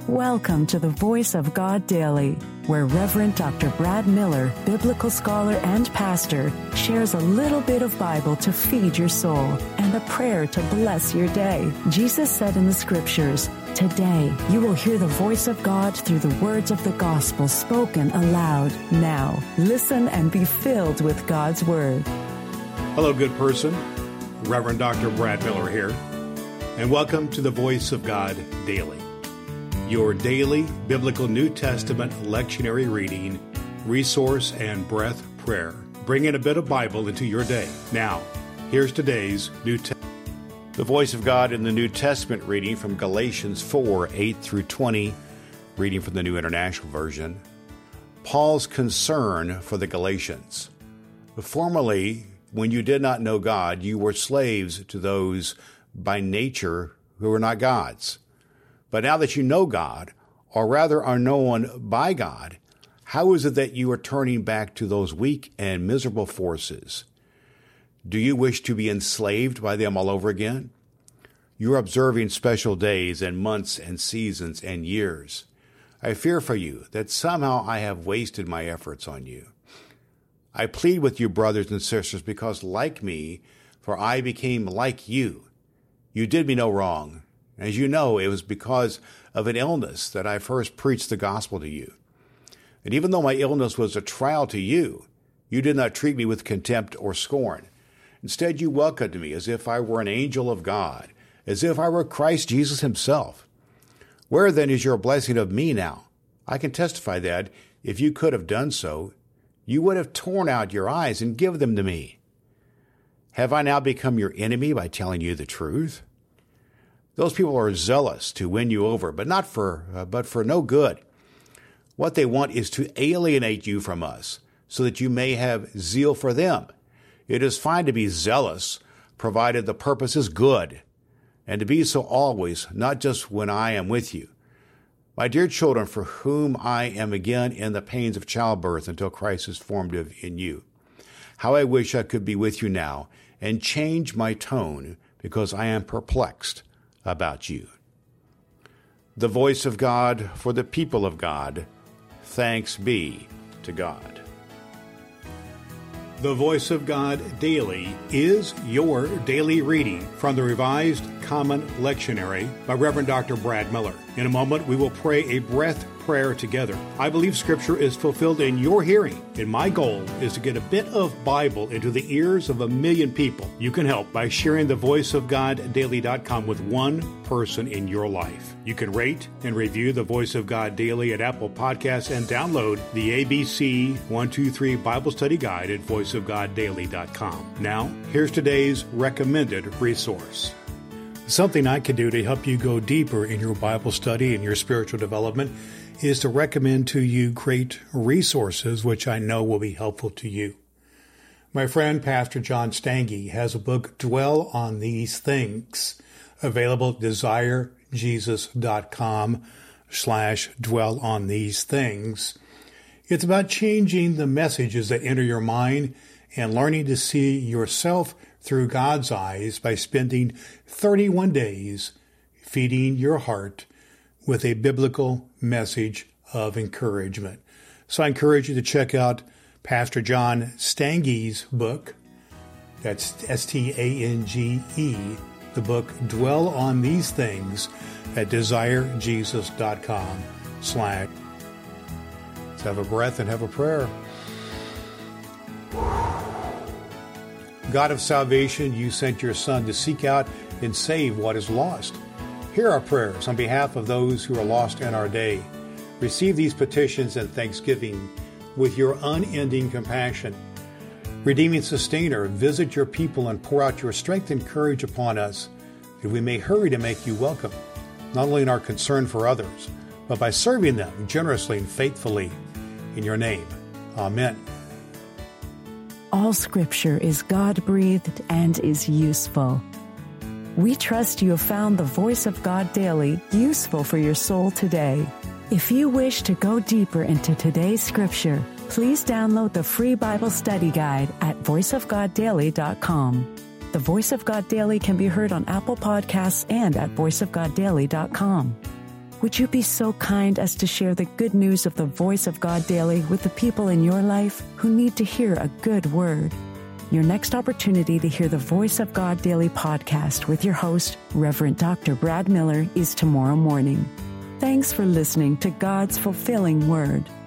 Welcome to the Voice of God Daily, where Reverend Dr. Brad Miller, biblical scholar and pastor, shares a little bit of Bible to feed your soul and a prayer to bless your day. Jesus said in the Scriptures, "Today you will hear the voice of God through the words of the gospel spoken aloud." Now, listen and be filled with God's Word. Hello, good person. Reverend Dr. Brad Miller here, and welcome to the Voice of God Daily, your daily biblical New Testament lectionary reading, resource, and breath prayer, bringing a bit of Bible into your day. Now, here's today's the Voice of God in the New Testament reading from Galatians 4, 8 through 20, reading from the New International Version. Paul's concern for the Galatians. Formerly, when you did not know God, you were slaves to those by nature who were not God's. But now that you know God, or rather are known by God, how is it that you are turning back to those weak and miserable forces? Do you wish to be enslaved by them all over again? You are observing special days and months and seasons and years. I fear for you that somehow I have wasted my efforts on you. I plead with you, brothers and sisters, because like me, for I became like you. You did me no wrong. As you know, it was because of an illness that I first preached the gospel to you. And even though my illness was a trial to you, you did not treat me with contempt or scorn. Instead, you welcomed me as if I were an angel of God, as if I were Christ Jesus himself. Where then is your blessing of me now? I can testify that if you could have done so, you would have torn out your eyes and given them to me. Have I now become your enemy by telling you the truth? Those people are zealous to win you over, but for no good. What they want is to alienate you from us, so that you may have zeal for them. It is fine to be zealous, provided the purpose is good, and to be so always, not just when I am with you. My dear children, for whom I am again in the pains of childbirth until Christ is formed in you. How I wish I could be with you now and change my tone, because I am perplexed about you. The voice of God for the people of God. Thanks be to God. The Voice of God Daily is your daily reading from the Revised Common Lectionary by Reverend Dr. Brad Miller. In a moment, we will pray a breath prayer together. I believe Scripture is fulfilled in your hearing, and my goal is to get a bit of Bible into the ears of 1 million people. You can help by sharing the voiceofgoddaily.com with one person in your life. You can rate and review the Voice of God Daily at Apple Podcasts and download the ABC 123 Bible Study Guide at voiceofgoddaily.com. Now, here's today's recommended resource. Something I can do to help you go deeper in your Bible study and your spiritual development is to recommend to you great resources which I know will be helpful to you. My friend Pastor John Stange has a book, Dwell on These Things, available at desirejesus.com/dwell on these things. It's about changing the messages that enter your mind and learning to see yourself through God's eyes by spending 31 days feeding your heart with a biblical message of encouragement. So I encourage you to check out Pastor John Stange's book. That's Stange, the book Dwell on These Things at desirejesus.com/. Let's have a breath and have a prayer. God of salvation, you sent your Son to seek out and save what is lost. Hear our prayers on behalf of those who are lost in our day. Receive these petitions and thanksgiving with your unending compassion. Redeeming Sustainer, visit your people and pour out your strength and courage upon us, that we may hurry to make you welcome, not only in our concern for others, but by serving them generously and faithfully. In your name, amen. All Scripture is God-breathed and is useful. We trust you have found the Voice of God Daily useful for your soul today. If you wish to go deeper into today's Scripture, please download the free Bible study guide at voiceofgoddaily.com. The Voice of God Daily can be heard on Apple Podcasts and at voiceofgoddaily.com. Would you be so kind as to share the good news of the Voice of God Daily with the people in your life who need to hear a good word? Your next opportunity to hear the Voice of God Daily podcast with your host, Reverend Dr. Brad Miller, is tomorrow morning. Thanks for listening to God's fulfilling Word.